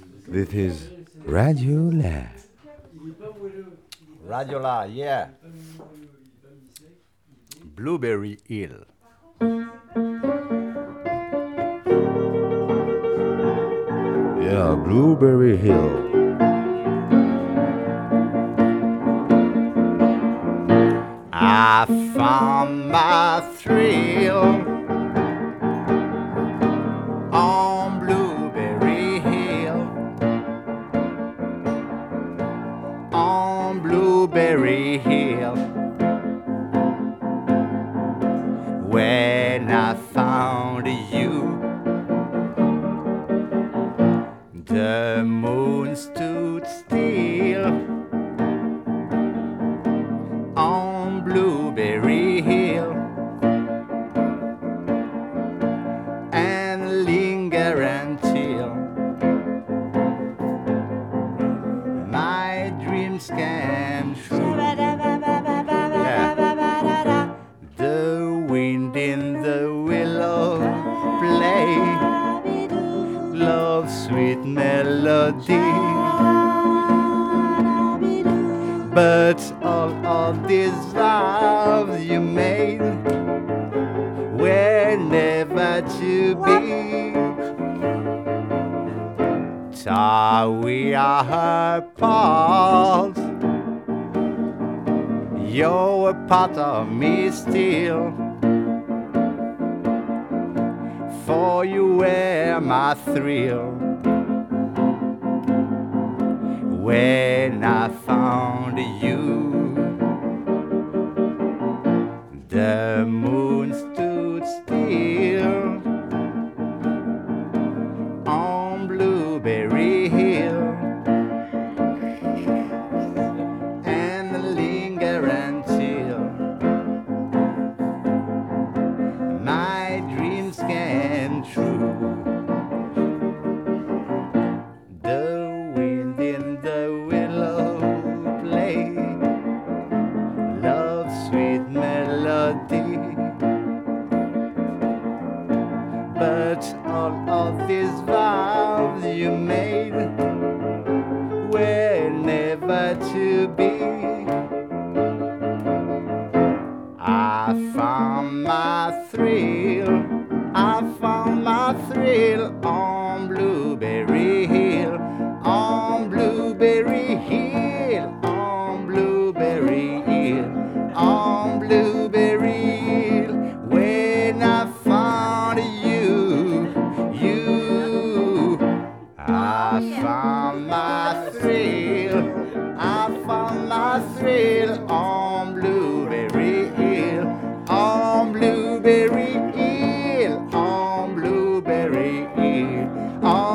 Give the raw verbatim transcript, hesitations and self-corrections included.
This is Radio Lab. Radiola, yeah. Blueberry Hill. Yeah, Blueberry Hill. I found my thrill on Blueberry Hill. On Blueberry Hill. When I found you, the moon stood still on Blueberry Hill and linger until my dreams came true. Yeah. The wind in the willow play love's sweet melody. But all of these vows you made were never to be. So we are apart. You're a part of me still. For you were my thrill. When I found you, the moon stood still on Blueberry Hill and linger until my dreams came true. The wind in the willow play love's sweet melody. But all of these vows you made were never to be. I found my thrill, I found my thrill on Blueberry Hill, on Blueberry Hill, on Blueberry Hill, on Blueberry Hill. When I found you, you, I found my thrill, I found my thrill on Blueberry Hill, on Blueberry Hill, on Blueberry Hill, on